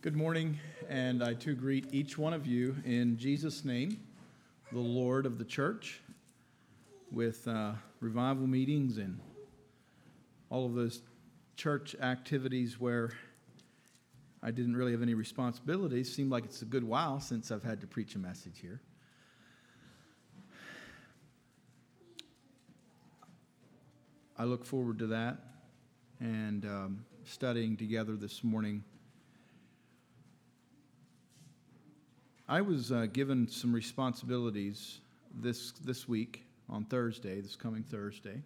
Good morning, and I too greet each one of you in Jesus' name, the Lord of the church, with revival meetings and all of those church activities where I didn't really have any responsibilities. Seemed like it's a good while since I've had to preach a message here. I look forward to that and studying together this morning. I was given some responsibilities this week on Thursday, this coming Thursday,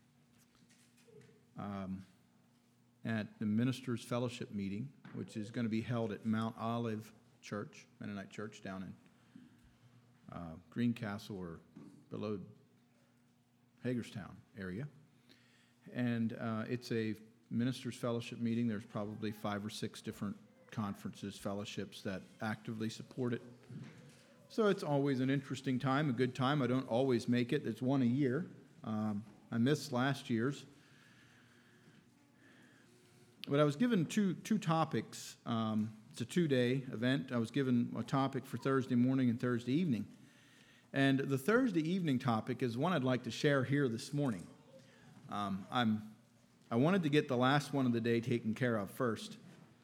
at the Ministers' Fellowship meeting, which is going to be held at Mount Olive Church, Mennonite Church, down in Greencastle or below Hagerstown area. And it's a Ministers' Fellowship meeting. There's probably 5 or 6 different conferences, fellowships that actively support it. So it's always an interesting time, a good time. I don't always make it. It's one a year. I missed last year's. But I was given two topics. It's a 2-day event. I was given a topic for Thursday morning and Thursday evening. And the Thursday evening topic is one I'd like to share here this morning. I wanted to get the last one of the day taken care of first.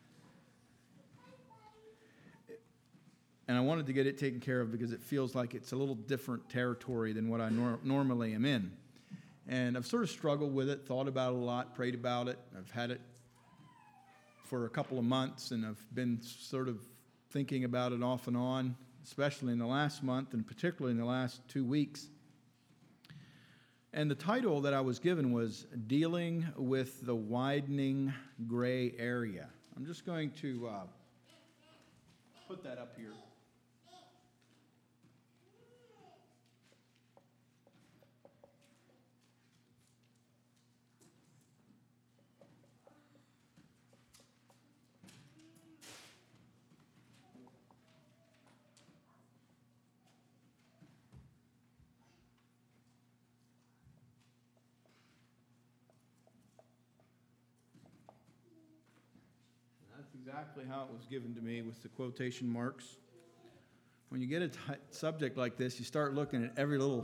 And I wanted to get it taken care of because it feels like it's a little different territory than what I normally am in. And I've sort of struggled with it, thought about it a lot, prayed about it. I've had it for a couple of months, and I've been sort of thinking about it off and on, especially in the last month and particularly in the last 2 weeks. And the title that I was given was Dealing with the Widening Gray Area. I'm just going to put that up here. Exactly how it was given to me with the quotation marks. When you get a subject like this, you start looking at every little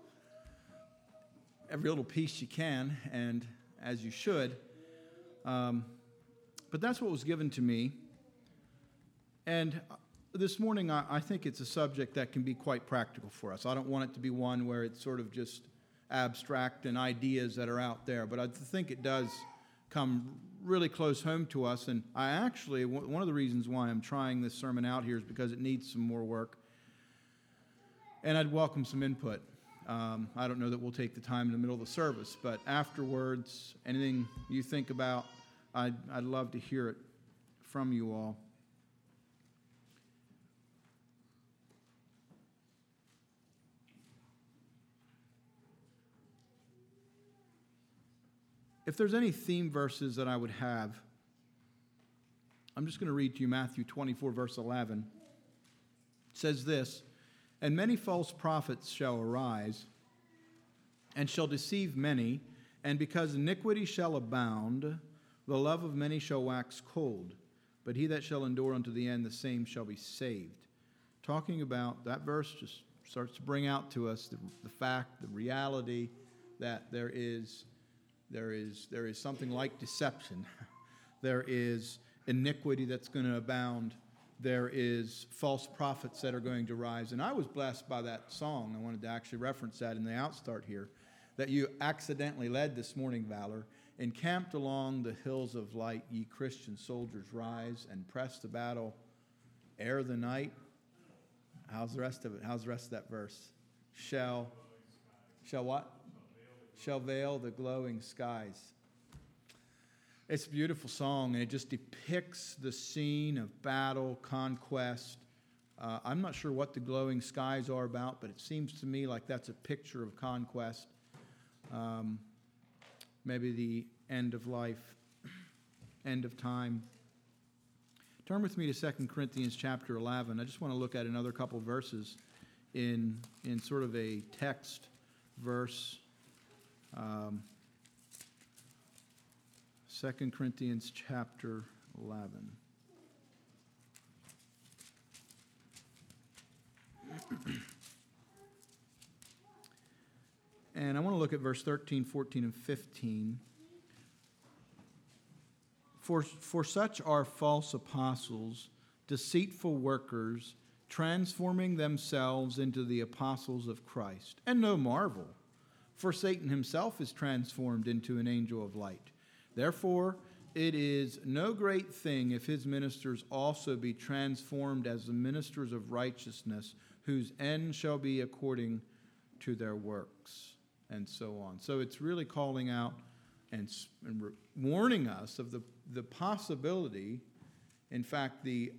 piece you can, and as you should. But that's what was given to me. And this morning, I think it's a subject that can be quite practical for us. I don't want it to be one where it's sort of just abstract and ideas that are out there, but I think it does come really close home to us. And I actually, one of the reasons why I'm trying this sermon out here is because it needs some more work. And I'd welcome some input. I don't know that we'll take the time in the middle of the service, but afterwards, anything you think about, I'd love to hear it from you all. If there's any theme verses that I would have, I'm just going to read to you Matthew 24, verse 11. It says this, "And many false prophets shall arise, and shall deceive many, and because iniquity shall abound, the love of many shall wax cold. But he that shall endure unto the end, the same shall be saved." Talking about that verse just starts to bring out to us the fact, the reality that there is something like deception. There is iniquity that's going to abound. There is false prophets that are going to rise. And I was blessed by that song. I wanted to actually reference that in the outstart here, that you accidentally led this morning, Valor. "Encamped along the hills of light, ye Christian soldiers rise and press the battle ere the night." How's the rest of it? How's the rest of that verse? Shall what? Shall veil the glowing skies. It's a beautiful song, and it just depicts the scene of battle, conquest. I'm not sure what the glowing skies are about, but it seems to me like that's a picture of conquest. Maybe the end of life, end of time. Turn with me to 2 Corinthians chapter 11. I just want to look at another couple verses in sort of a text verse. 2 Corinthians chapter 11. And I want to look at verse 13, 14, and 15. For such are false apostles, deceitful workers, transforming themselves into the apostles of Christ. And no marvel, for Satan himself is transformed into an angel of light. Therefore, it is no great thing if his ministers also be transformed as the ministers of righteousness, whose end shall be according to their works, and so on. So it's really calling out and warning us of the possibility, in fact, the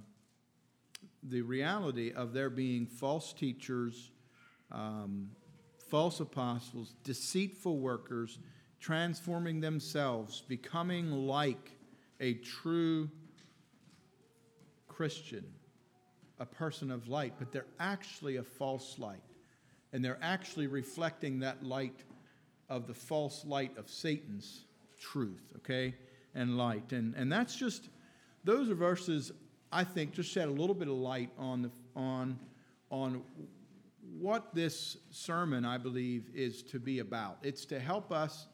reality of there being false teachers, false apostles, deceitful workers, transforming themselves, becoming like a true Christian, a person of light, but they're actually a false light. And they're actually reflecting that light of the false light of Satan's truth, okay, and light. And that's just, those are verses, I think, just shed a little bit of light on what this sermon, I believe, is to be about. It's to help us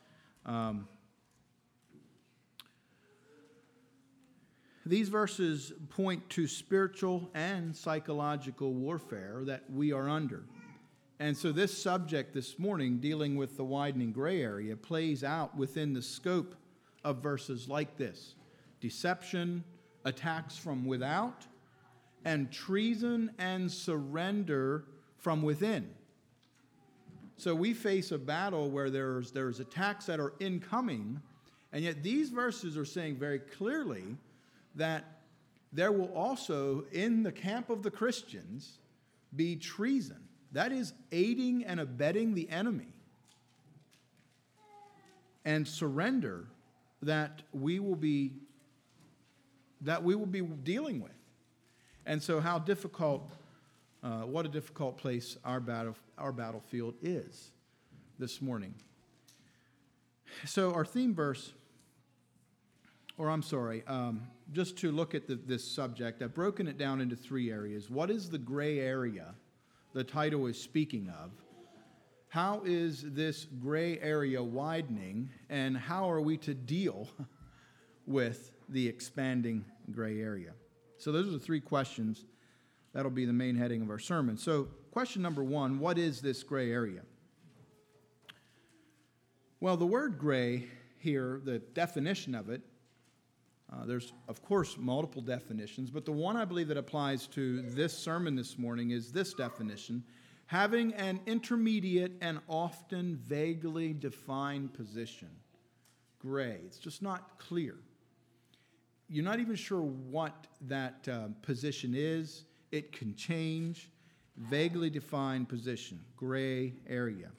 these verses point to spiritual and psychological warfare that we are under. And so this subject this morning, dealing with the widening gray area, plays out within the scope of verses like this: deception, attacks from without, and treason and surrender from within. So we face a battle where there's attacks that are incoming, and yet these verses are saying very clearly that there will also, in the camp of the Christians, be treason. That is aiding and abetting the enemy. And surrender that we will be dealing with. And so how difficult, what a difficult place our battlefield is this morning. So our theme verse, just to look at this subject, I've broken it down into three areas. What is the gray area the title is speaking of? How is this gray area widening, and how are we to deal with the expanding gray area? So those are the three questions. That'll be the main heading of our sermon. So question number one, what is this gray area? Well, the word gray here, the definition of it, there's, of course, multiple definitions, but the one I believe that applies to this sermon this morning is this definition: having an intermediate and often vaguely defined position. Gray. It's just not clear. You're not even sure what that position is. It can change. Vaguely defined position. Gray area.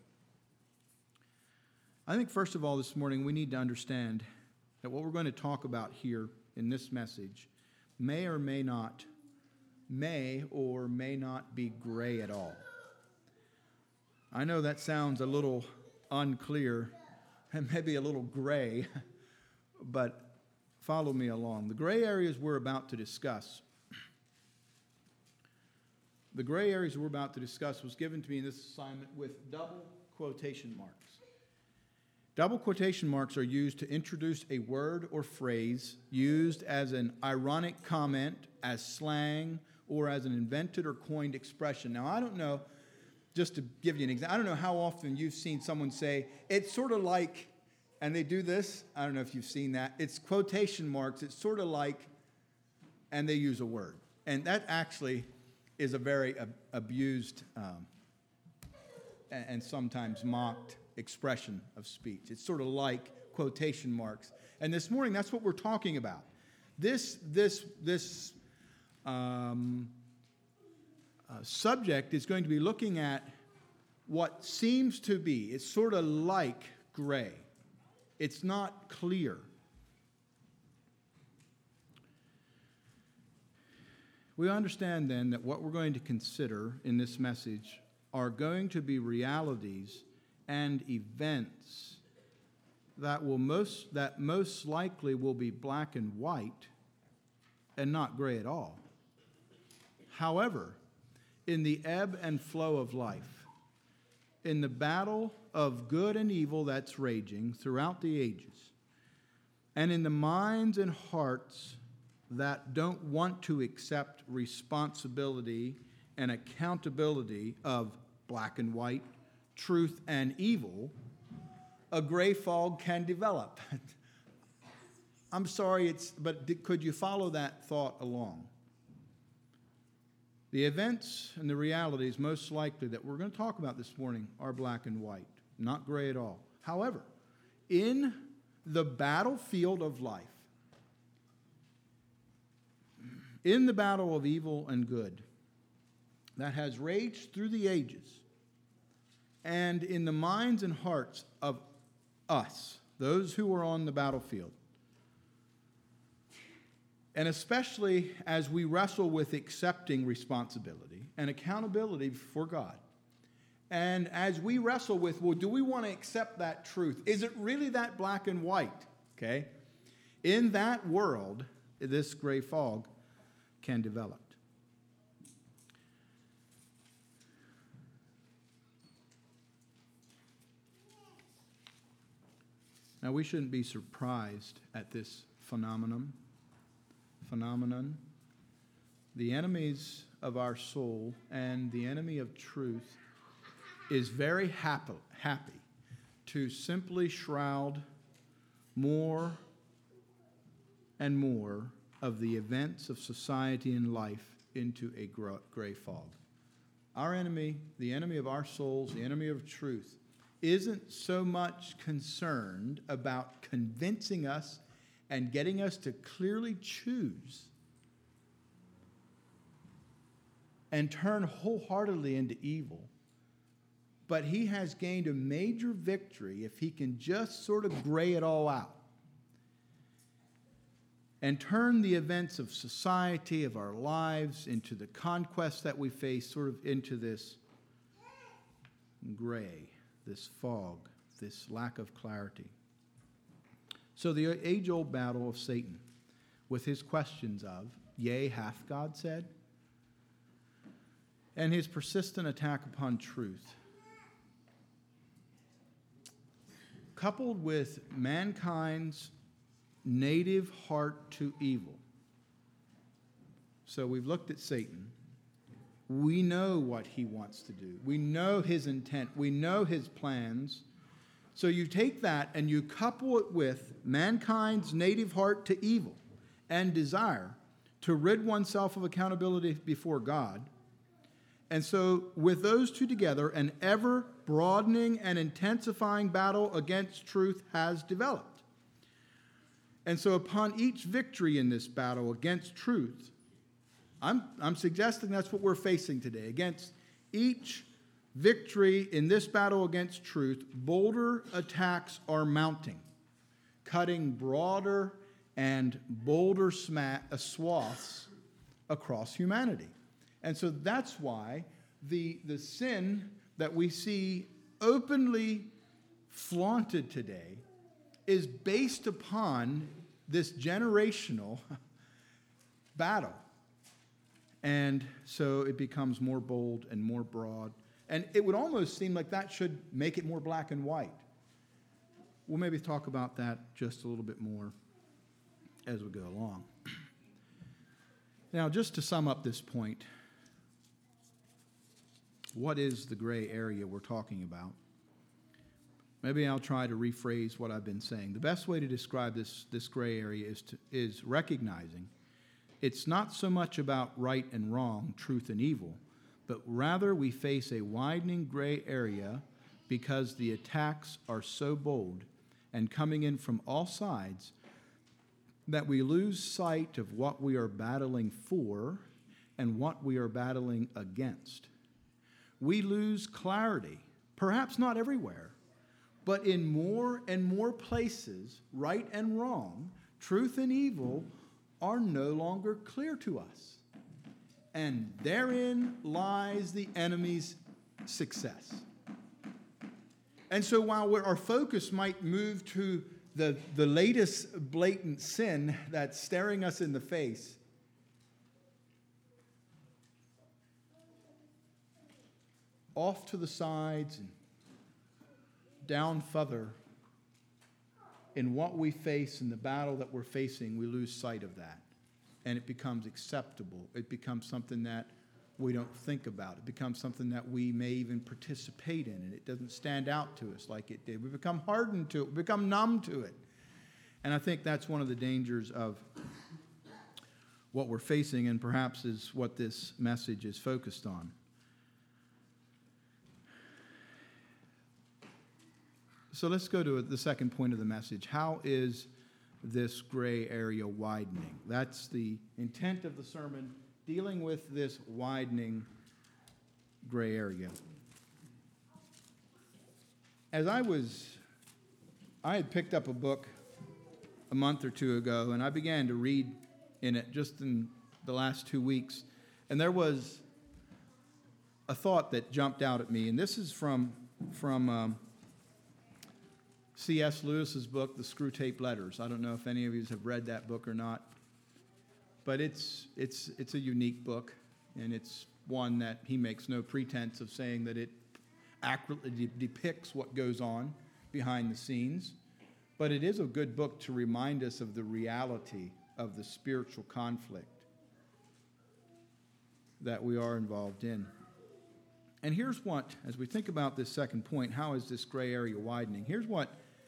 I think, first of all, this morning we need to understand that what we're going to talk about here in this message may or may not be gray at all. I know that sounds a little unclear and maybe a little gray, but follow me along. The gray areas we're about to discuss, was given to me in this assignment with double quotation marks. Double quotation marks are used to introduce a word or phrase used as an ironic comment, as slang, or as an invented or coined expression. Now, I don't know, just to give you an example, I don't know how often you've seen someone say, it's sort of like, and they do this. I don't know if you've seen that. It's quotation marks. It's sort of like, and they use a word. And that actually is a very abused and sometimes mocked expression of speech. It's sort of like quotation marks. And this morning, that's what we're talking about. This subject is going to be looking at what seems to be, it's sort of like gray. It's not clear. We understand then that what we're going to consider in this message are going to be realities and events that most likely will be black and white and not gray at all. However, in the ebb and flow of life, in the battle of good and evil that's raging throughout the ages, and in the minds and hearts that don't want to accept responsibility and accountability of black and white, truth and evil, a gray fog can develop. I'm sorry, but could you follow that thought along? The events and the realities most likely that we're going to talk about this morning are black and white, not gray at all. However, in the battlefield of life, in the battle of evil and good that has raged through the ages, and in the minds and hearts of us, those who are on the battlefield, and especially as we wrestle with accepting responsibility and accountability for God, and as we wrestle with, well, do we want to accept that truth? Is it really that black and white? Okay? In that world, this gray fog can develop. Now, we shouldn't be surprised at this phenomenon. The enemies of our soul and the enemy of truth is very happy to simply shroud more and more of the events of society and life into a gray fog. Our enemy, the enemy of our souls, the enemy of truth, isn't so much concerned about convincing us and getting us to clearly choose and turn wholeheartedly into evil. But he has gained a major victory if he can just sort of gray it all out and turn the events of society, of our lives, into the conquest that we face, sort of into this gray, this fog, this lack of clarity. So the age-old battle of Satan with his questions of, yea, hath God said? And his persistent attack upon truth, coupled with mankind's native heart to evil. So we've looked at Satan. We know what he wants to do. We know his intent. We know his plans. So you take that and you couple it with mankind's native heart to evil and desire to rid oneself of accountability before God. And so with those two together, an ever-broadening and intensifying battle against truth has developed. And so upon each victory in this battle against truth, I'm suggesting that's what we're facing today. Against each victory in this battle against truth, bolder attacks are mounting, cutting broader and bolder swaths across humanity. And so that's why the sin that we see openly flaunted today is based upon this generational battle. And so it becomes more bold and more broad. And it would almost seem like that should make it more black and white. We'll maybe talk about that just a little bit more as we go along. Now, just to sum up this point, what is the gray area we're talking about? Maybe I'll try to rephrase what I've been saying. The best way to describe this gray area is recognizing it's not so much about right and wrong, truth and evil, but rather we face a widening gray area because the attacks are so bold and coming in from all sides that we lose sight of what we are battling for and what we are battling against. We lose clarity, perhaps not everywhere, but in more and more places, right and wrong, truth and evil are no longer clear to us. And therein lies the enemy's success. And so while our focus might move to the latest blatant sin that's staring us in the face, off to the sides and down further in what we face in the battle that we're facing, we lose sight of that. And it becomes acceptable. It becomes something that we don't think about. It becomes something that we may even participate in, and it doesn't stand out to us like it did. We become hardened to it. We become numb to it. And I think that's one of the dangers of what we're facing, and perhaps is what this message is focused on. So let's go to the second point of the message. How is this gray area widening? That's the intent of the sermon, dealing with this widening gray area. As I had picked up a book a month or two ago, and I began to read in it just in the last 2 weeks, and there was a thought that jumped out at me, and this is from C.S. Lewis's book, The Screwtape Letters. I don't know if any of you have read that book or not, but it's a unique book, and it's one that he makes no pretense of saying that it accurately depicts what goes on behind the scenes, but it is a good book to remind us of the reality of the spiritual conflict that we are involved in. And here's what, as we think about this second point, how is this gray area widening? Here's what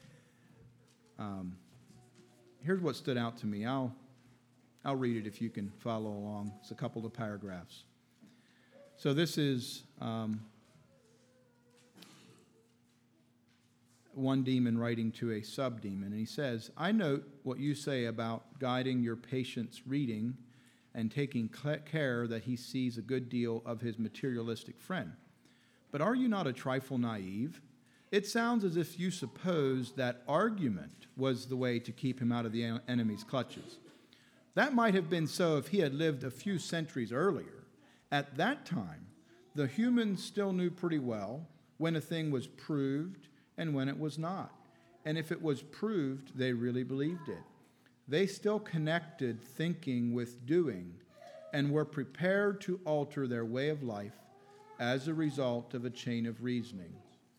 stood out to me. I'll read it if you can follow along. It's a couple of paragraphs. So this is one demon writing to a subdemon, and he says, "I note what you say about guiding your patient's reading and taking care that he sees a good deal of his materialistic friend. But are you not a trifle naive? It sounds as if you suppose that argument was the way to keep him out of the enemy's clutches. That might have been so if he had lived a few centuries earlier. At that time, the humans still knew pretty well when a thing was proved and when it was not. And if it was proved, they really believed it. They still connected thinking with doing and were prepared to alter their way of life as a result of a chain of reasoning.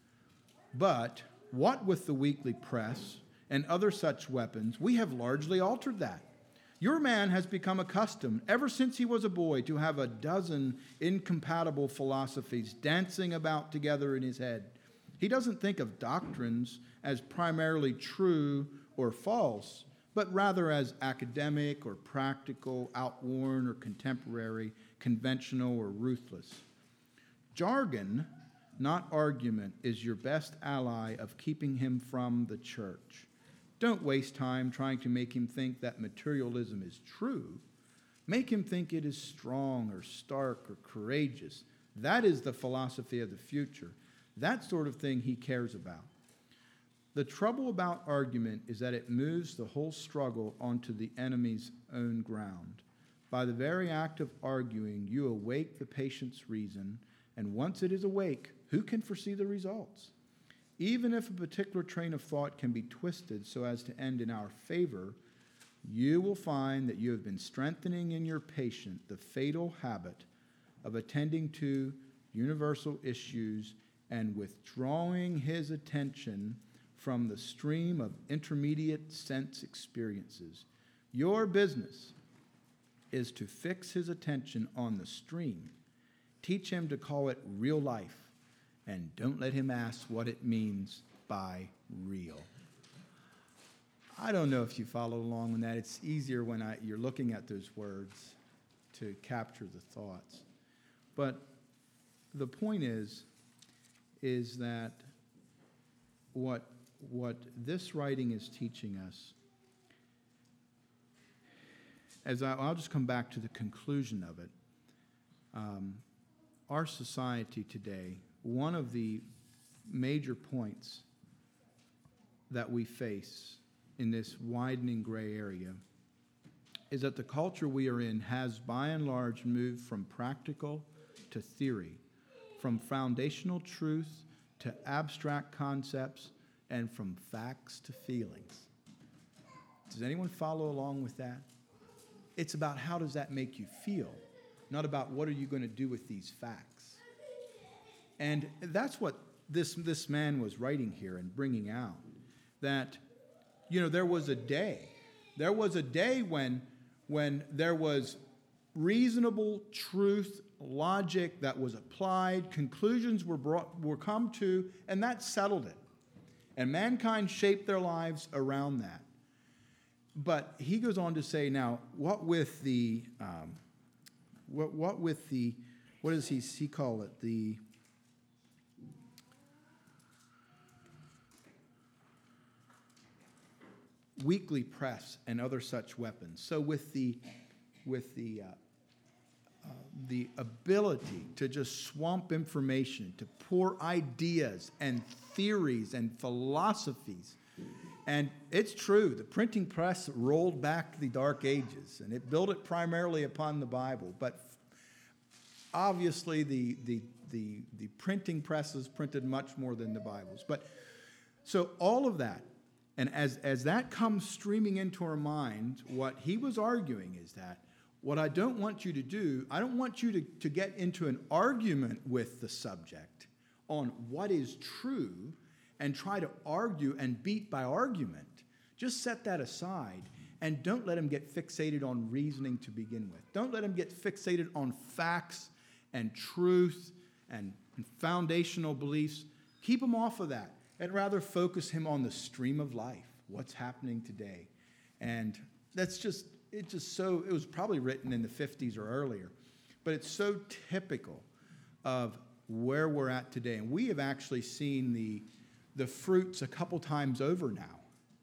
But what with the weekly press and other such weapons, we have largely altered that. Your man has become accustomed, ever since he was a boy, to have a dozen incompatible philosophies dancing about together in his head. He doesn't think of doctrines as primarily true or false, but rather as academic or practical, outworn or contemporary, conventional or ruthless. Jargon, not argument, is your best ally of keeping him from the church. Don't waste time trying to make him think that materialism is true. Make him think it is strong or stark or courageous. That is the philosophy of the future. That sort of thing he cares about. The trouble about argument is that it moves the whole struggle onto the enemy's own ground. By the very act of arguing, you awake the patient's reason, and once it is awake, who can foresee the results? Even if a particular train of thought can be twisted so as to end in our favor, you will find that you have been strengthening in your patient the fatal habit of attending to universal issues and withdrawing his attention from the stream of intermediate sense experiences. Your business is to fix his attention on the stream. Teach him to call it real life, and don't let him ask what it means by real. I don't know if you follow along with that. It's easier when you're looking at those words to capture the thoughts. But the point is that what this writing is teaching us, I'll just come back to the conclusion of it. Our society today, one of the major points that we face in this widening gray area is that the culture we are in has by and large moved from practical to theory, from foundational truth to abstract concepts, and from facts to feelings. Does anyone follow along with that? It's about how does that make you feel, not about what are you going to do with these facts. And that's what this man was writing here and bringing out, that, there was a day. There was a day when there was reasonable truth, logic that was applied, conclusions were come to, and that settled it. And mankind shaped their lives around that. But he goes on to say, now, what does he call it? The weekly press and other such weapons. So with the ability to just swamp information, to pour ideas and theories and philosophies. And it's true, the printing press rolled back the Dark Ages, and it built it primarily upon the Bible. But obviously the printing presses printed much more than the Bibles. But so all of that, and as that comes streaming into our mind, what he was arguing is that what I don't want you to do, I don't want you to get into an argument with the subject on what is true and try to argue and beat by argument. Just set that aside and don't let him get fixated on reasoning to begin with. Don't let him get fixated on facts and truth and foundational beliefs. Keep him off of that and rather focus him on the stream of life, what's happening today. And it was probably written in the 50s or earlier, but it's so typical of where we're at today. And we have actually seen the fruits a couple times over now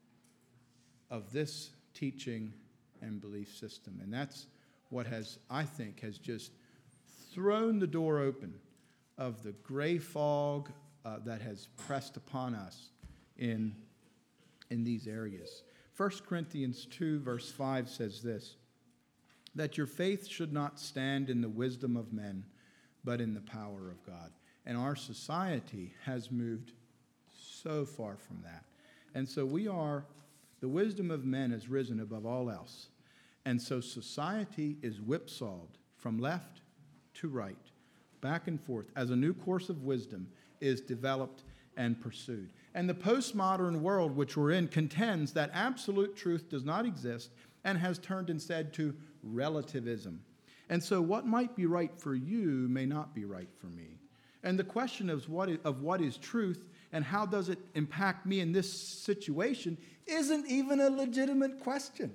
of this teaching and belief system. And that's what I think has just thrown the door open of the gray fog that has pressed upon us in these areas. 1 Corinthians 2, verse 5 says this, that your faith should not stand in the wisdom of men, but in the power of God. And our society has moved so far from that. And so the wisdom of men has risen above all else. And so society is whipsawed from left to right, back and forth, as a new course of wisdom is developed and pursued. And the postmodern world which we're in contends that absolute truth does not exist and has turned instead to relativism. And so what might be right for you may not be right for me. And the question of what is truth and how does it impact me in this situation isn't even a legitimate question.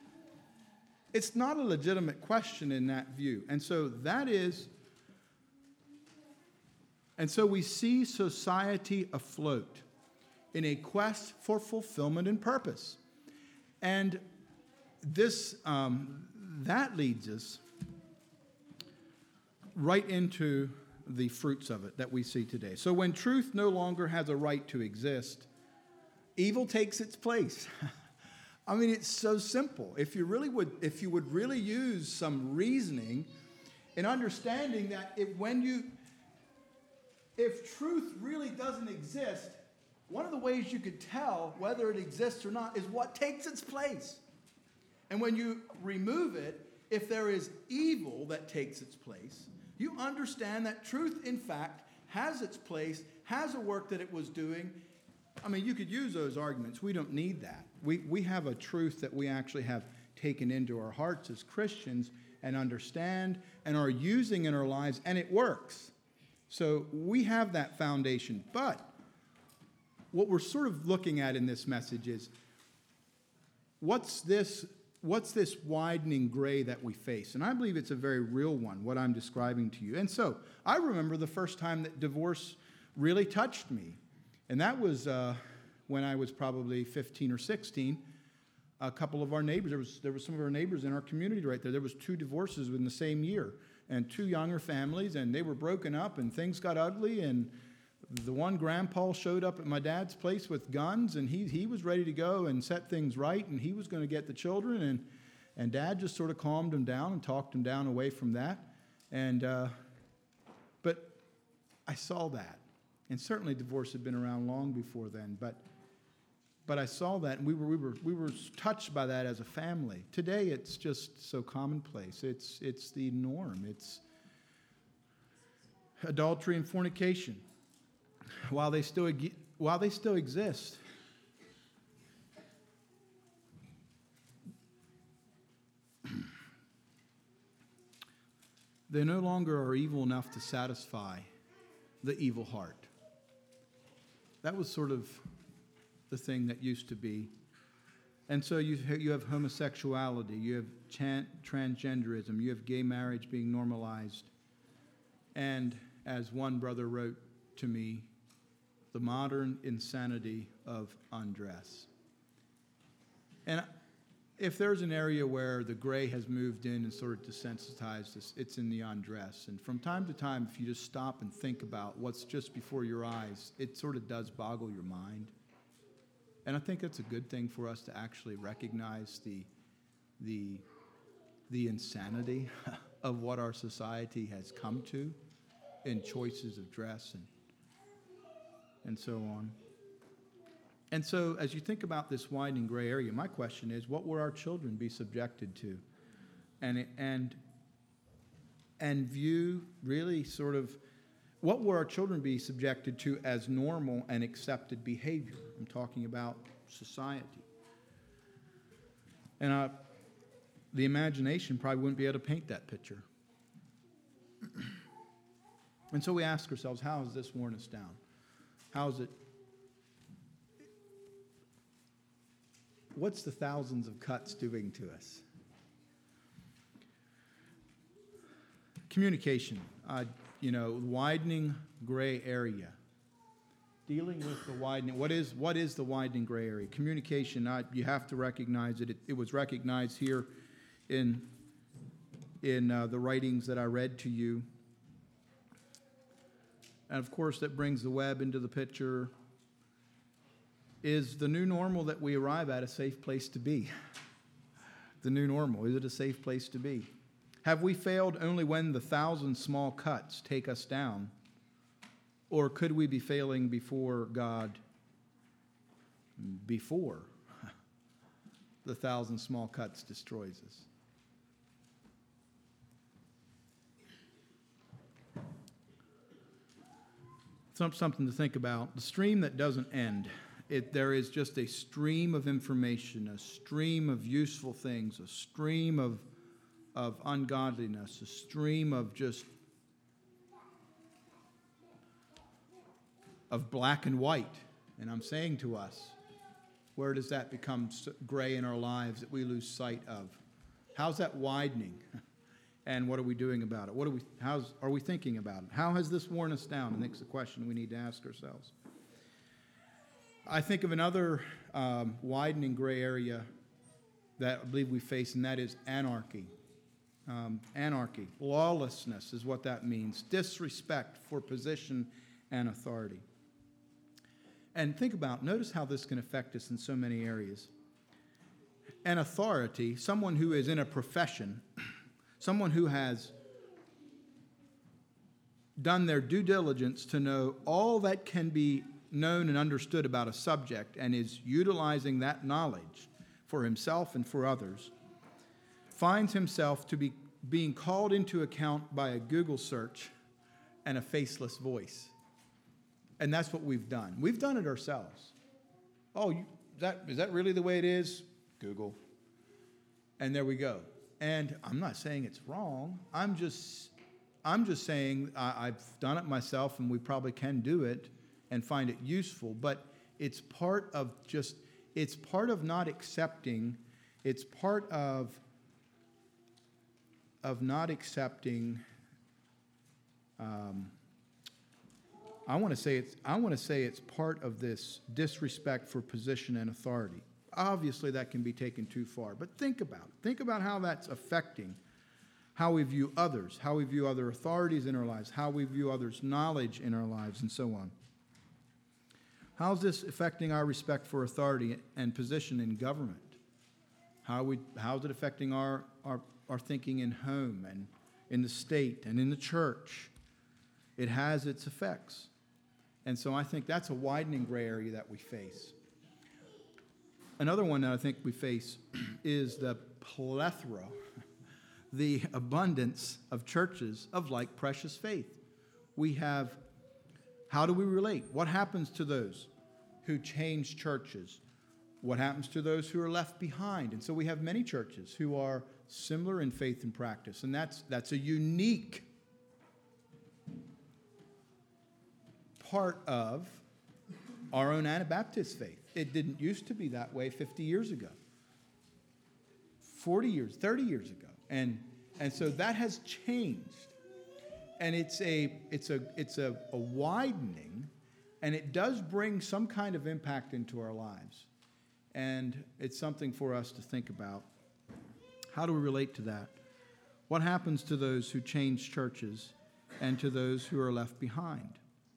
It's not a legitimate question in that view. And so we see society afloat in a quest for fulfillment and purpose. And that leads us right into the fruits of it that we see today. So when truth no longer has a right to exist, evil takes its place. I mean, it's so simple. If you would really use some reasoning in understanding that if truth really doesn't exist, one of the ways you could tell whether it exists or not is what takes its place. And when you remove it, if there is evil that takes its place, you understand that truth, in fact, has its place, has a work that it was doing. I mean, you could use those arguments. We don't need that. We have a truth that we actually have taken into our hearts as Christians and understand and are using in our lives, and it works. So we have that foundation. But what we're sort of looking at in this message is, what's this widening gray that we face? And I believe it's a very real one, what I'm describing to you. And so I remember the first time that divorce really touched me. And that was when I was probably 15 or 16. A couple of our neighbors, there was some of our neighbors in our community right there. There was 2 divorces in the same year, and 2 younger families, and they were broken up, and things got ugly, and the one grandpa showed up at my dad's place with guns, and he was ready to go and set things right, and he was going to get the children, and Dad just sort of calmed him down and talked him down away from that. And but I saw that, and certainly divorce had been around long before then. But I saw that, and we were touched by that as a family. Today, it's just so commonplace. It's the norm. It's adultery and fornication. while they still exist, they no longer are evil enough to satisfy the evil heart. That was sort of the thing that used to be. And so you have homosexuality, you have transgenderism, you have gay marriage being normalized. And as one brother wrote to me, the modern insanity of undress. And if there's an area where the gray has moved in and sort of desensitized us, it's in the undress. And from time to time, if you just stop and think about what's just before your eyes, it sort of does boggle your mind. And I think it's a good thing for us to actually recognize the insanity of what our society has come to in choices of dress and so on. And so as you think about this widening gray area, my question is, what will our children be subjected to? And view really sort of, what will our children be subjected to as normal and accepted behavior? I'm talking about society. And the imagination probably wouldn't be able to paint that picture. And so we ask ourselves, how has this worn us down? How is it? What's the thousands of cuts doing to us? Communication, widening gray area. Dealing with the widening, what is the widening gray area? Communication, you have to recognize it. It was recognized here in the writings that I read to you. And of course, that brings the web into the picture. Is the new normal that we arrive at a safe place to be? The new normal, is it a safe place to be? Have we failed only when the 1,000 small cuts take us down? Or could we be failing before God, before the 1,000 small cuts destroys us? Something to think about. The stream that doesn't end. There is just a stream of information, a stream of useful things, a stream of ungodliness, a stream of just of black and white. And I'm saying to us, where does that become gray in our lives that we lose sight of? How's that widening? And what are we doing about it? How are we thinking about it? How has this worn us down? I think it's a question we need to ask ourselves. I think of another widening gray area that I believe we face, and that is anarchy. Anarchy, lawlessness is what that means. Disrespect for position and authority. And notice how this can affect us in so many areas. An authority, someone who is in a profession, someone who has done their due diligence to know all that can be known and understood about a subject and is utilizing that knowledge for himself and for others, finds himself to be being called into account by a Google search and a faceless voice. And that's what we've done. We've done it ourselves. Oh, is that really the way it is? Google. And there we go. And I'm not saying it's wrong. I'm just saying I've done it myself, and we probably can do it and find it useful. But it's part of not accepting. It's part of not accepting. I want to say it's part of this disrespect for position and authority. Obviously, that can be taken too far, but think about it. Think about how that's affecting how we view others, how we view other authorities in our lives, how we view others' knowledge in our lives, and so on. How is this affecting our respect for authority and position in government? How is it affecting our thinking in home and in the state and in the church? It has its effects. And so I think that's a widening gray area that we face. Another one that I think we face is the plethora, the abundance of churches of like precious faith. We have How do we relate? What happens to those who change churches? What happens to those who are left behind? And so we have many churches who are similar in faith and practice, and that's a unique part of our own Anabaptist faith. It didn't used to be that way 50 years ago, 40 years, 30 years ago. And so that has changed. And it's a widening, and it does bring some kind of impact into our lives. And it's something for us to think about. How do we relate to that? What happens to those who change churches and to those who are left behind?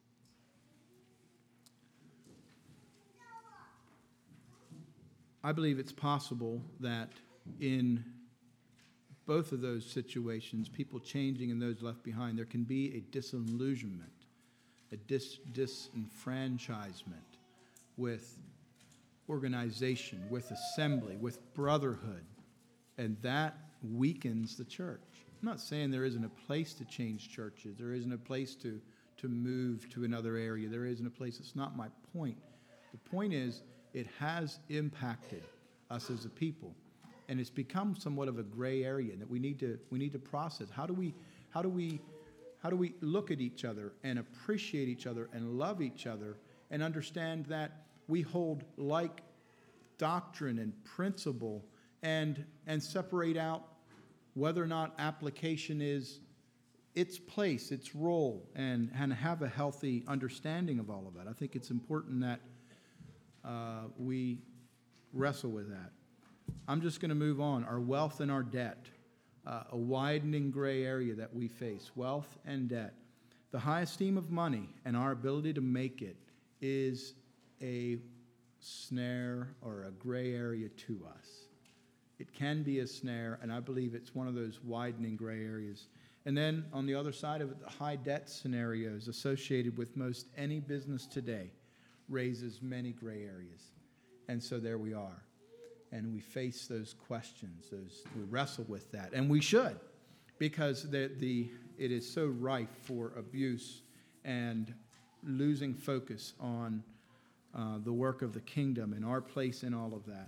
I believe it's possible that in both of those situations, people changing and those left behind, there can be a disillusionment, a disenfranchisement with organization, with assembly, with brotherhood, and that weakens the church. I'm not saying there isn't a place to change churches. There isn't a place to move to another area. There isn't a place. It's not my point. The point is, it has impacted us as a people, and it's become somewhat of a gray area that we need to process. How do we look at each other and appreciate each other and love each other and understand that we hold like doctrine and principle and separate out whether or not application is its place, its role, and have a healthy understanding of all of that. I think it's important that we wrestle with that. I'm just going to move on. Our wealth and our debt, a widening gray area that we face, wealth and debt. The high esteem of money and our ability to make it is a snare or a gray area to us. It can be a snare, and I believe it's one of those widening gray areas. And then on the other side of it, the high debt scenarios associated with most any business today raises many gray areas. And so there we are. And we face those questions, we wrestle with that. And we should, because it is so rife for abuse and losing focus on the work of the kingdom and our place in all of that.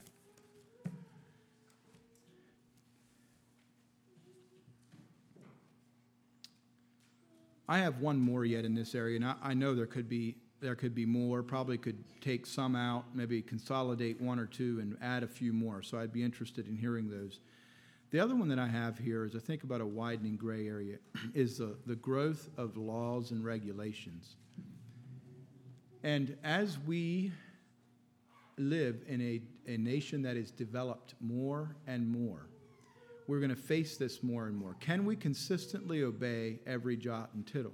I have one more yet in this area, and I know there could be more. Probably could take some out, maybe consolidate one or two and add a few more. So I'd be interested in hearing those. The other one that I have here, as I think about a widening gray area, is the growth of laws and regulations. And as we live in a nation that is developed more and more, we're going to face this more and more. Can we consistently obey every jot and tittle?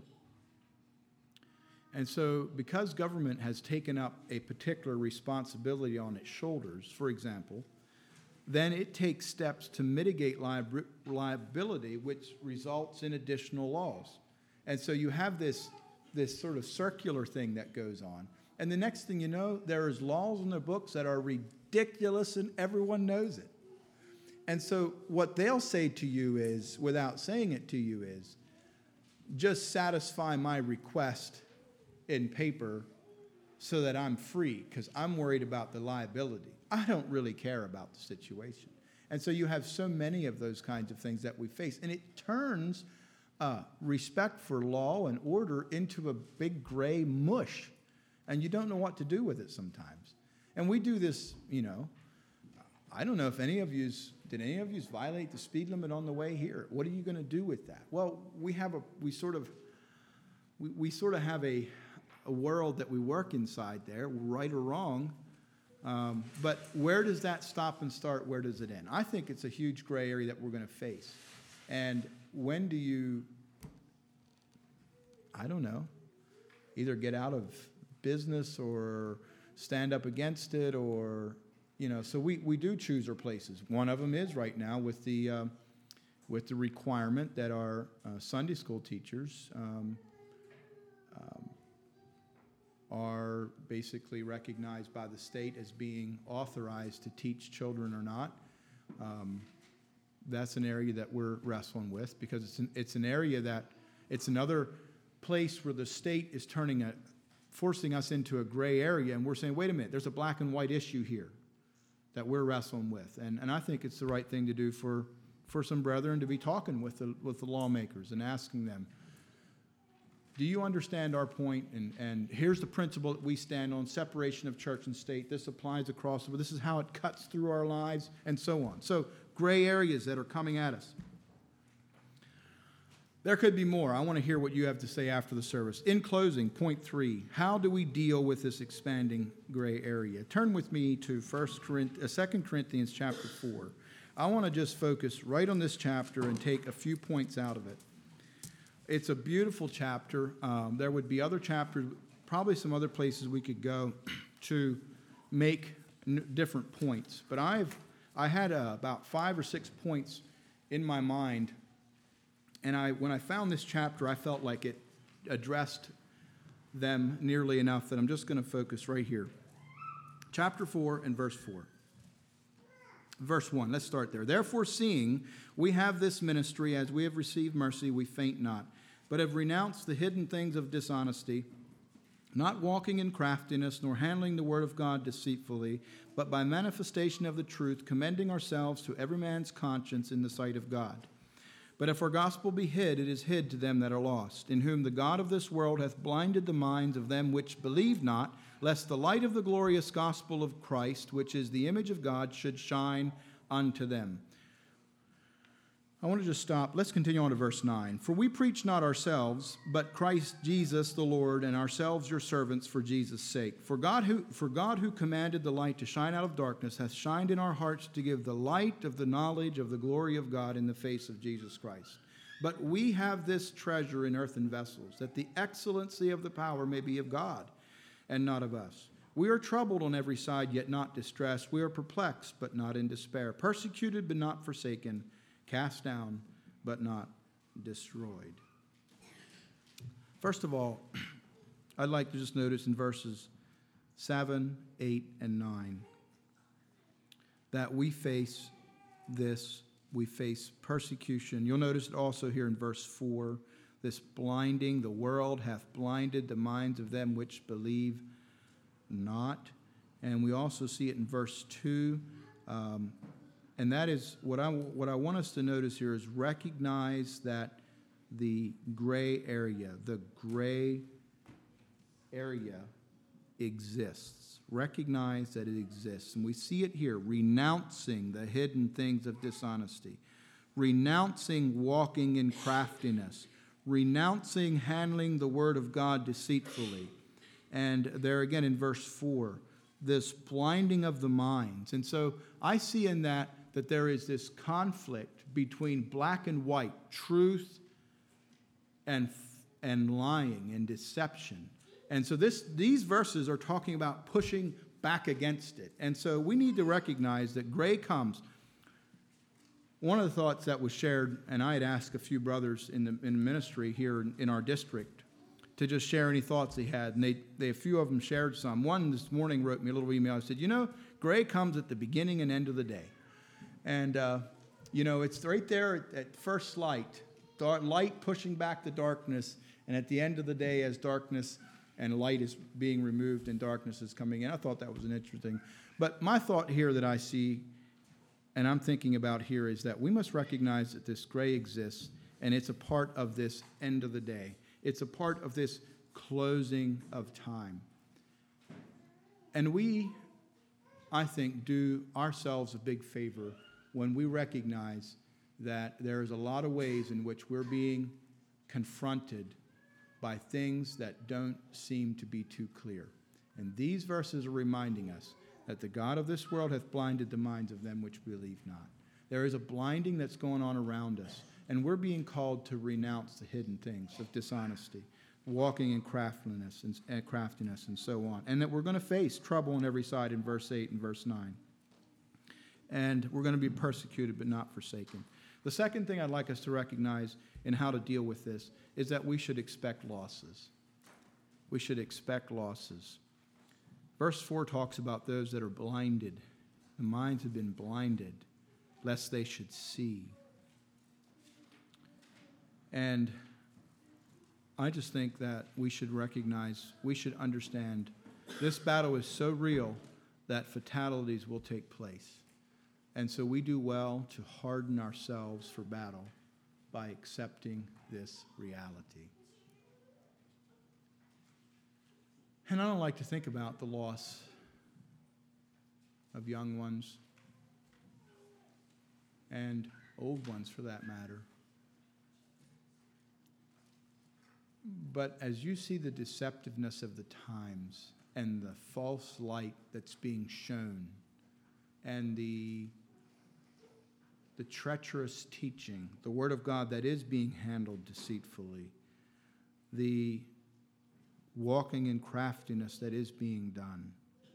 And so because government has taken up a particular responsibility on its shoulders, for example, then it takes steps to mitigate liability, which results in additional laws. And so you have this sort of circular thing that goes on. And the next thing you know, there's laws in the books that are ridiculous and everyone knows it. And so what they'll say to you is, without saying it to you, is just satisfy my request in paper so that I'm free, because I'm worried about the liability. I don't really care about the situation. And so you have so many of those kinds of things that we face. And it turns respect for law and order into a big gray mush. And you don't know what to do with it sometimes. And we do this, I don't know if did any of you violate the speed limit on the way here? What are you going to do with that? Well, we sort of have a world that we work inside there, right or wrong. But where does that stop and start? Where does it end? I think it's a huge gray area that we're going to face. And when do you, I don't know, either get out of business or stand up against it, or so we do choose our places. One of them is right now with the requirement that our Sunday school teachers are basically recognized by the state as being authorized to teach children or not. That's an area that we're wrestling with, because it's an area that it's another place where the state is turning forcing us into a gray area, and we're saying, wait a minute, there's a black and white issue here that we're wrestling with. And I think it's the right thing to do for some brethren to be talking with the lawmakers and asking them, do you understand our point? And here's the principle that we stand on, separation of church and state. This applies across, this is how it cuts through our lives, and so on. So gray areas that are coming at us. There could be more. I want to hear what you have to say after the service. In closing, point 3, how do we deal with this expanding gray area? Turn with me to 2 Corinthians chapter 4. I want to just focus right on this chapter and take a few points out of it. It's a beautiful chapter. There would be other chapters, probably some other places we could go to make different points. But I had about 5 or 6 points in my mind. And when I found this chapter, I felt like it addressed them nearly enough that I'm just going to focus right here. Chapter 4 and verse 4. Verse 1, let's start there. Therefore, seeing we have this ministry, as we have received mercy, we faint not, but have renounced the hidden things of dishonesty, not walking in craftiness, nor handling the word of God deceitfully, but by manifestation of the truth, commending ourselves to every man's conscience in the sight of God. But if our gospel be hid, it is hid to them that are lost, in whom the God of this world hath blinded the minds of them which believe not, lest the light of the glorious gospel of Christ, which is the image of God, should shine unto them. I want to just stop. Let's continue on to verse 9. For we preach not ourselves, but Christ Jesus the Lord, and ourselves your servants for Jesus' sake. For God who commanded the light to shine out of darkness hath shined in our hearts to give the light of the knowledge of the glory of God in the face of Jesus Christ. But we have this treasure in earthen vessels, that the excellency of the power may be of God, and not of us. We are troubled on every side, yet not distressed. We are perplexed, but not in despair. Persecuted, but not forsaken. Cast down, but not destroyed. First of all, I'd like to just notice in verses 7, 8, and 9 that we face persecution. You'll notice it also here in verse 4, this blinding, the world hath blinded the minds of them which believe not. And we also see it in verse 2. And that is what I want us to notice here is recognize that the gray area exists. Recognize that it exists. And we see it here, renouncing the hidden things of dishonesty, renouncing walking in craftiness, renouncing handling the word of God deceitfully. And there again in verse 4, this blinding of the minds. And so I see in that there is this conflict between black and white, truth and lying and deception. And so these verses are talking about pushing back against it. And so we need to recognize that gray comes. One of the thoughts that was shared, and I had asked a few brothers in ministry here in our district to just share any thoughts they had, and a few of them shared some. One this morning wrote me a little email. I said, gray comes at the beginning and end of the day. And, it's right there at first light, light pushing back the darkness, and at the end of the day as darkness and light is being removed and darkness is coming in. I thought that was an interesting. But my thought here that I see and I'm thinking about here is that we must recognize that this gray exists, and it's a part of this end of the day. It's a part of this closing of time. And we, I think, do ourselves a big favor when we recognize that there's a lot of ways in which we're being confronted by things that don't seem to be too clear. And these verses are reminding us that the God of this world hath blinded the minds of them which believe not. There is a blinding that's going on around us, and we're being called to renounce the hidden things of dishonesty, walking in craftiness and so on, and that we're going to face trouble on every side in verse 8 and verse 9. And we're going to be persecuted but not forsaken. The second thing I'd like us to recognize in how to deal with this is that we should expect losses. We should expect losses. Verse 4 talks about those that are blinded. The minds have been blinded, lest they should see. And I just think that we should recognize, we should understand this battle is so real that fatalities will take place. And so we do well to harden ourselves for battle by accepting this reality. And I don't like to think about the loss of young ones and old ones for that matter. But as you see the deceptiveness of the times and the false light that's being shown and the treacherous teaching, the Word of God that is being handled deceitfully, the walking in craftiness that is being done,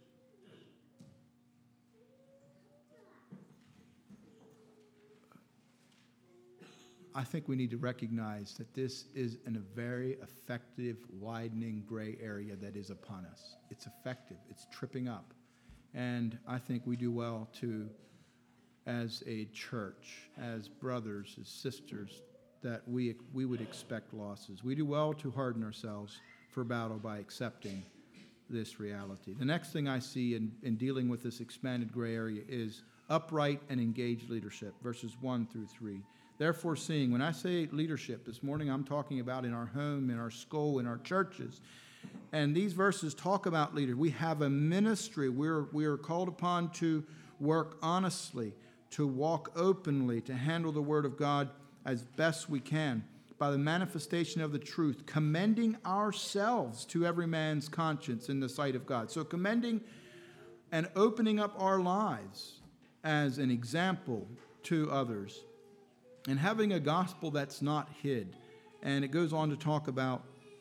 I think we need to recognize that this is a very effective, widening gray area that is upon us. It's effective. It's tripping up. And I think we do well to, as a church, as brothers, as sisters, that we would expect losses. We do well to harden ourselves for battle by accepting this reality. The next thing I see in dealing with this expanded gray area is upright and engaged leadership, verses 1 through 3. Therefore, seeing, when I say leadership, this morning I'm talking about in our home, in our school, in our churches. And these verses talk about leaders. We have a ministry. We are called upon to work honestly, to walk openly, to handle the Word of God as best we can by the manifestation of the truth, commending ourselves to every man's conscience in the sight of God. So commending and opening up our lives as an example to others, and having a gospel that's not hid. And it goes on to talk about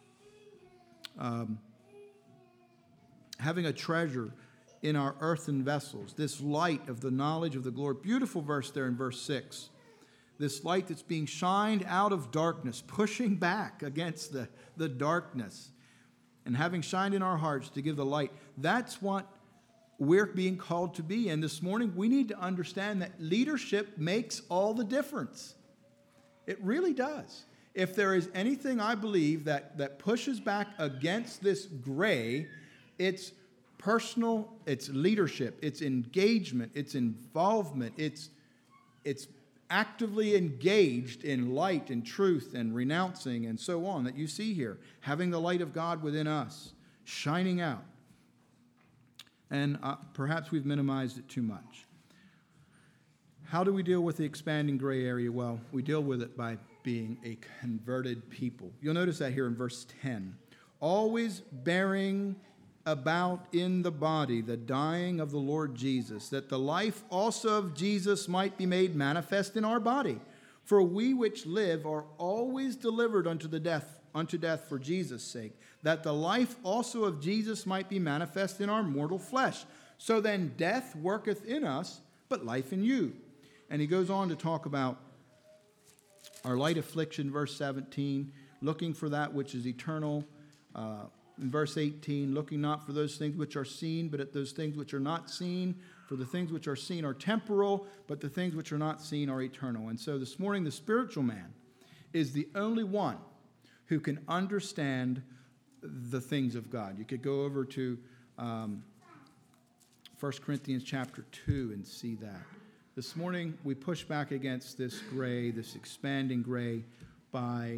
having a treasure in our earthen vessels, this light of the knowledge of the glory. Beautiful verse there in verse 6. This light that's being shined out of darkness, pushing back against the darkness, and having shined in our hearts to give the light. That's what we're being called to be. And this morning, we need to understand that leadership makes all the difference. It really does. If there is anything I believe that pushes back against this gray, it's personal, it's leadership, it's engagement, it's involvement, it's actively engaged in light and truth and renouncing and so on that you see here. Having the light of God within us, shining out. And perhaps we've minimized it too much. How do we deal with the expanding gray area? Well, we deal with it by being a converted people. You'll notice that here in verse 10. Always bearing about in the body the dying of the Lord Jesus, that the life also of Jesus might be made manifest in our body. For we which live are always delivered unto death for Jesus' sake, that the life also of Jesus might be manifest in our mortal flesh. So then death worketh in us, but life in you. And he goes on to talk about our light affliction, verse 17, looking for that which is eternal. In verse 18, looking not for those things which are seen, but at those things which are not seen. For the things which are seen are temporal, but the things which are not seen are eternal. And so this morning, the spiritual man is the only one who can understand the things of God. You could go over to 1 Corinthians chapter 2 and see that. This morning, we push back against this gray, this expanding gray, by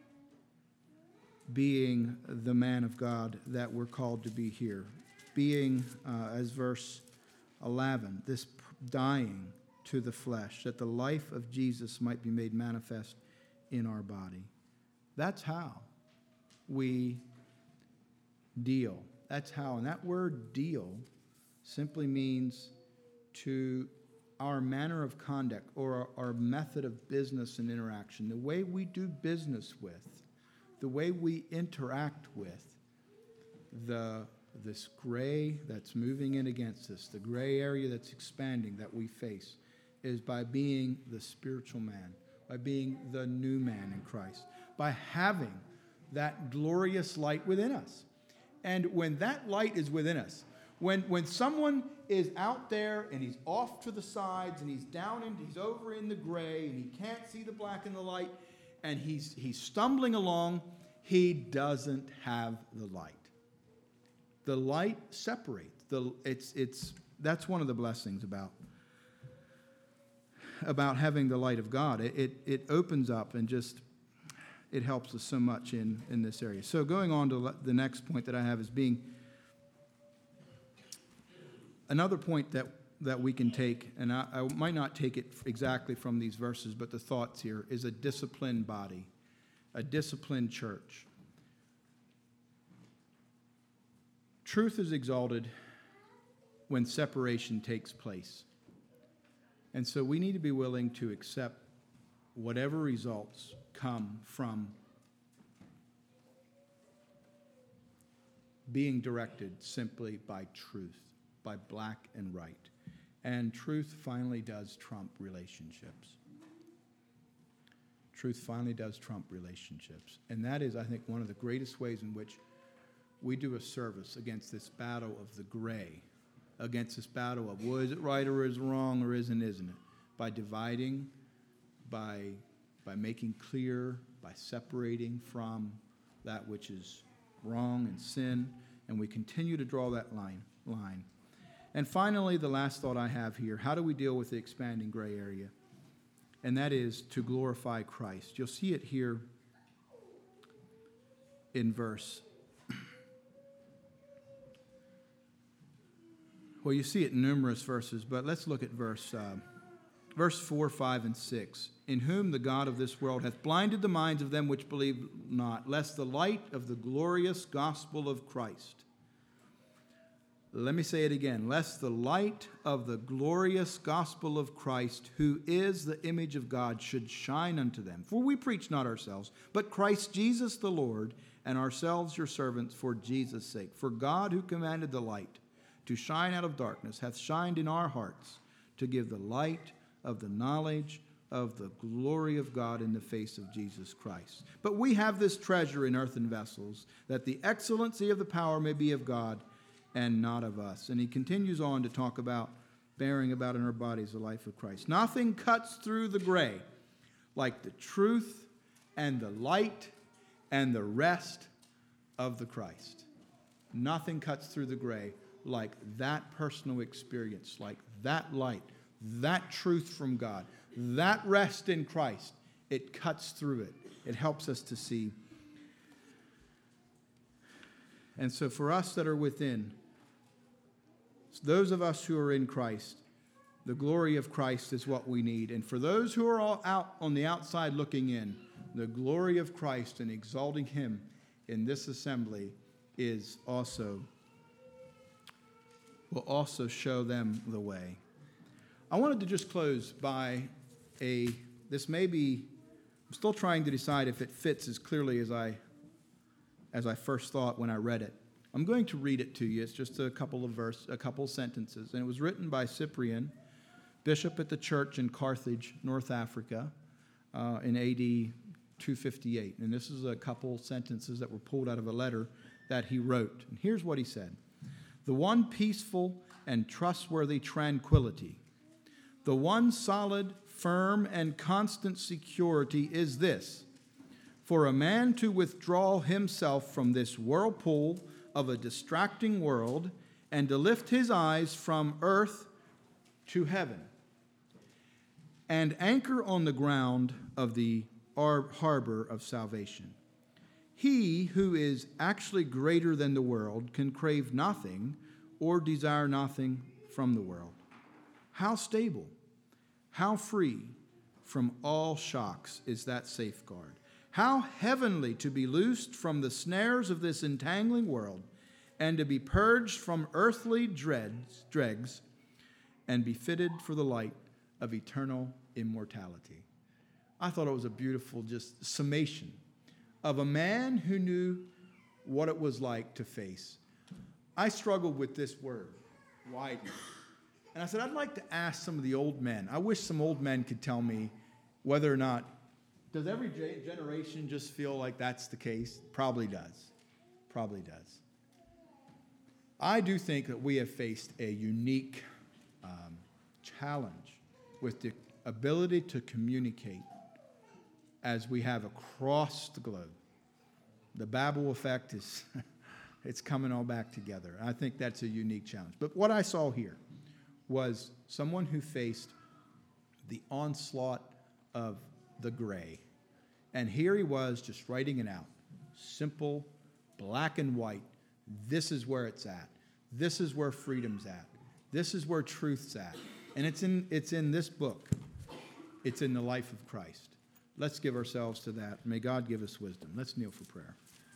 being the man of God that we're called to be here. Being, as verse 11, this dying to the flesh, that the life of Jesus might be made manifest in our body. That's how we deal. That's how. And that word deal simply means to our manner of conduct or our method of business and interaction, the way we do business with, the way we interact with this gray that's moving in against us, the gray area that's expanding that we face, is by being the spiritual man, by being the new man in Christ, by having that glorious light within us. And when that light is within us, when someone is out there and he's off to the sides and he's over in the gray and he can't see the black and the light and he's stumbling along, he doesn't have the light. The light separates. That's one of the blessings about having the light of God. It opens up and just it helps us so much in this area. So going on to the next point that I have is being another point that we can take, and I might not take it exactly from these verses, but the thoughts here is a disciplined body, a disciplined church. Truth is exalted when separation takes place. And so we need to be willing to accept whatever results come from being directed simply by truth, by black and white. And truth finally does trump relationships. Truth finally does trump relationships. And that is, I think, one of the greatest ways in which we do a service against this battle of the gray, against this battle of, well, is it right or is it wrong or isn't it? By dividing, by making clear, by separating from that which is wrong and sin, and we continue to draw that line. And finally, the last thought I have here, how do we deal with the expanding gray area? And that is to glorify Christ. You'll see it here in verse. Well, you see it in numerous verses, but let's look at verse 4, 5, and 6. In whom the God of this world hath blinded the minds of them which believe not, lest the light of the glorious gospel of Christ. Let me say it again. Lest the light of the glorious gospel of Christ, who is the image of God, should shine unto them. For we preach not ourselves, but Christ Jesus the Lord, and ourselves your servants for Jesus' sake. For God, who commanded the light to shine out of darkness, hath shined in our hearts to give the light of the knowledge of the glory of God in the face of Jesus Christ. But we have this treasure in earthen vessels, that the excellency of the power may be of God and not of us. And he continues on to talk about bearing about in our bodies the life of Christ. Nothing cuts through the gray like the truth and the light and the rest of the Christ. Nothing cuts through the gray like that personal experience, like that light, that truth from God, that rest in Christ. It cuts through it. It helps us to see. And so for us that are within, those of us who are in Christ, the glory of Christ is what we need. And for those who are all out on the outside looking in, the glory of Christ and exalting him in this assembly will also show them the way. I wanted to just close by I'm still trying to decide if it fits as clearly as I first thought when I read it. I'm going to read it to you. It's just a couple sentences. And it was written by Cyprian, bishop at the church in Carthage, North Africa, in AD 258. And this is a couple sentences that were pulled out of a letter that he wrote. And here's what he said. The one peaceful and trustworthy tranquility, the one solid, firm, and constant security is this: for a man to withdraw himself from this whirlpool of a distracting world and to lift his eyes from earth to heaven and anchor on the ground of the harbor of salvation. He who is actually greater than the world can crave nothing or desire nothing from the world. How stable, how free from all shocks is that safeguard. How heavenly to be loosed from the snares of this entangling world and to be purged from earthly dregs and be fitted for the light of eternal immortality. I thought it was a beautiful just summation of a man who knew what it was like to face. I struggled with this word, widen. And I said, I'd like to ask some of the old men. I wish some old men could tell me whether or not, does every generation just feel like that's the case? Probably does. Probably does. I do think that we have faced a unique challenge with the ability to communicate as we have across the globe. The Babel effect is, it's coming all back together. I think that's a unique challenge. But what I saw here was someone who faced the onslaught of the gray. And here he was just writing it out. Simple, black and white. This is where it's at. This is where freedom's at. This is where truth's at. And it's in this book. It's in the life of Christ. Let's give ourselves to that. May God give us wisdom. Let's kneel for prayer.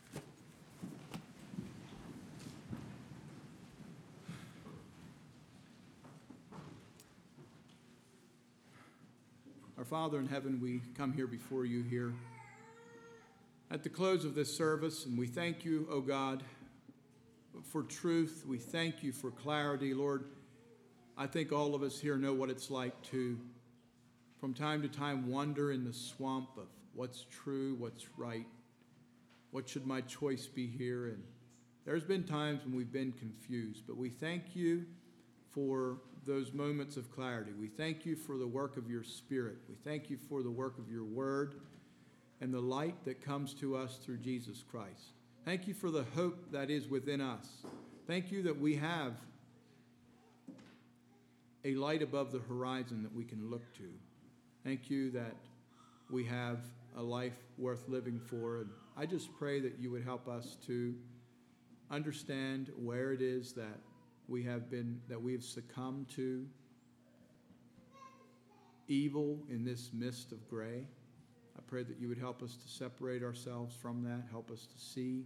Our Father in heaven, we come here before you here at the close of this service, and we thank you, O God, for truth. We thank you for clarity. Lord, I think all of us here know what it's like to, from time to time, wander in the swamp of what's true, what's right, what should my choice be here. And there's been times when we've been confused, but we thank you for those moments of clarity. We thank you for the work of your Spirit. We thank you for the work of your word and the light that comes to us through Jesus Christ. Thank you for the hope that is within us. Thank you that we have a light above the horizon that we can look to. Thank you that we have a life worth living for. And I just pray that you would help us to understand where it is that we have succumbed to evil in this mist of gray. I pray that you would help us to separate ourselves from that, help us to see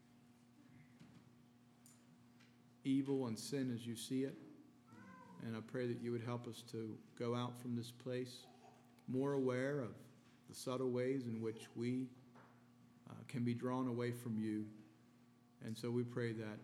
evil and sin as you see it. And I pray that you would help us to go out from this place more aware of the subtle ways in which we can be drawn away from you. And so we pray that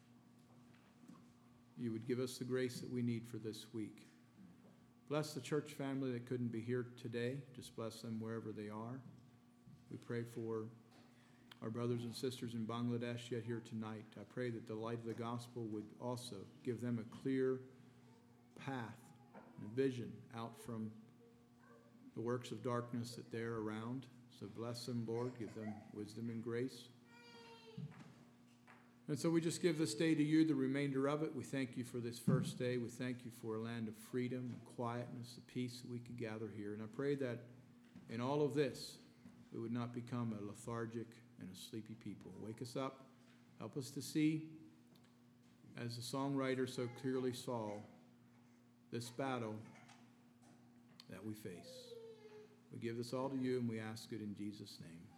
you would give us the grace that we need for this week. Bless the church family that couldn't be here today. Just bless them wherever they are. We pray for our brothers and sisters in Bangladesh yet here tonight. I pray that the light of the gospel would also give them a clear path and a vision out from the works of darkness that they're around. So bless them, Lord. Give them wisdom and grace. And so we just give this day to you, the remainder of it. We thank you for this first day. We thank you for a land of freedom and quietness, the peace that we could gather here. And I pray that in all of this, we would not become a lethargic and a sleepy people. Wake us up. Help us to see, as the songwriter so clearly saw, this battle that we face. We give this all to you, and we ask it in Jesus' name.